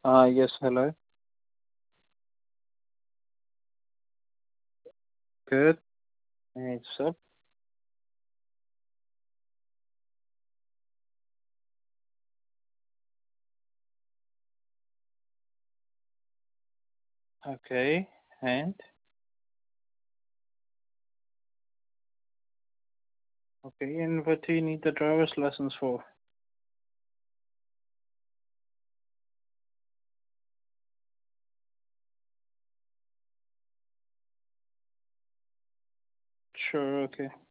Yes, hello. Good. It's up. Okay. And okay, and what do you need the driver's lessons for? Sure, okay.